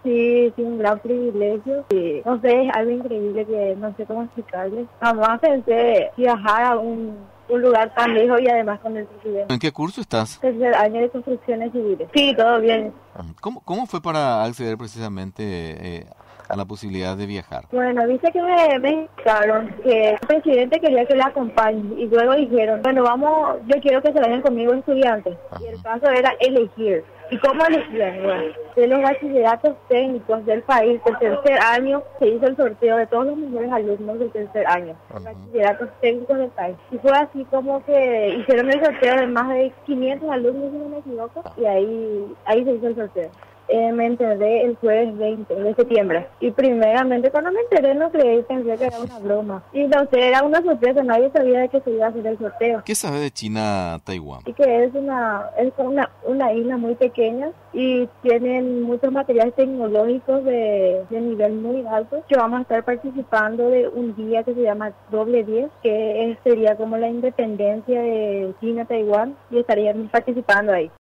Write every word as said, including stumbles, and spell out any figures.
Sí, sí, un gran privilegio. Sí, no sé, es algo increíble que no sé cómo explicarles. Jamás pensé viajar a un, un lugar tan lejos y además con el presidente. ¿En qué curso estás? Tercer año de construcciones civiles. Sí, todo bien. ¿Cómo, cómo fue para acceder precisamente eh, a la posibilidad de viajar? Bueno, dice que me, me indicaron que el presidente quería que le acompañe y luego dijeron, bueno, vamos, yo quiero que se vayan conmigo estudiantes. Ajá. Y el caso era elegir. ¿Y cómo elegían? Bueno, de los bachilleratos técnicos del país del tercer año se hizo el sorteo de todos los mejores alumnos del tercer año. Ajá. Bachilleratos técnicos del país. Y fue así como que hicieron el sorteo de más de quinientos alumnos, si no me equivoco, y ahí, ahí se hizo el sorteo. Eh, me enteré el jueves veinte de septiembre. Y primeramente cuando me enteré no creí, pensé que era una broma. Y no sé, era una sorpresa, nadie sabía de que se iba a hacer el sorteo. ¿Qué sabes de China, Taiwán? Y que es una es una, una isla muy pequeña y tienen muchos materiales tecnológicos de, de nivel muy alto, que vamos a estar participando de un día que se llama Doble diez, que es- sería como la independencia de China, Taiwán, y estarían participando ahí.